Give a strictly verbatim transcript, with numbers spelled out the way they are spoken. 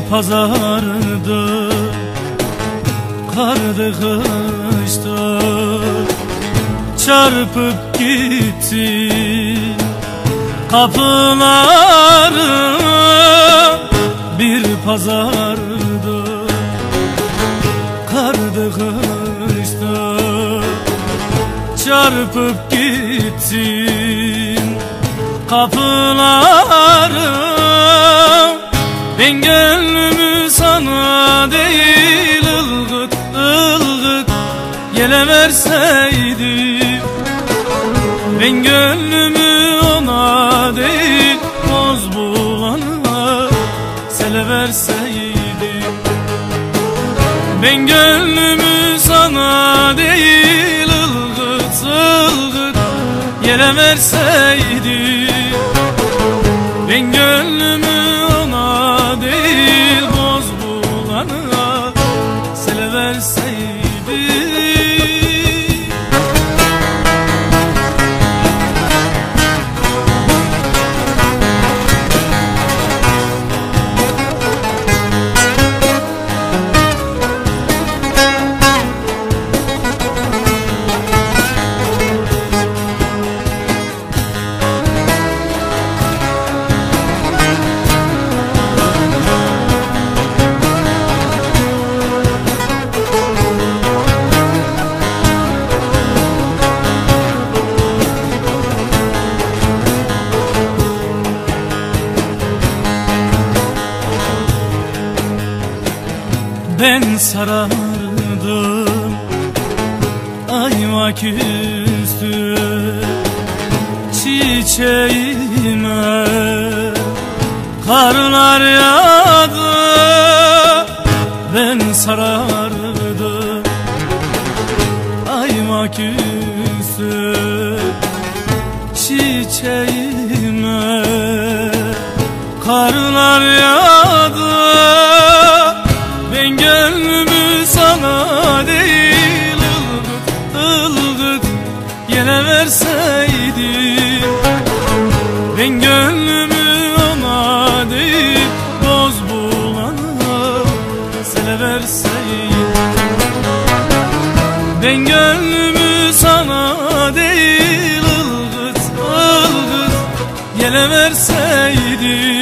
pazardı, kardı kıştı, çarpıp gitti kapıları. Bir pazardı, kardı kıştı, çarpıp gittin kapıları. Ben gönlümü sana değil ılgıt ılgıt yele verseydim, ben gönlümü ona değil toz bulana sele verseydim, ben gönlümü sana değil ılgıt ılgıt yele verseydim, ben gönlümü ona değil boz bulana sele verseydim. Ben sarardım ayva küstü çiçeğime, karlar yağdı. Ben sarardım ayva küstü çiçeğime, karlar yağdı. Ben gönlümü sana değil ılgıt ılgıt yele verseydim, ben gönlümü ona değil boz bulana sele verseydim, ben gönlümü sana değil ılgıt ılgıt yele verseydim,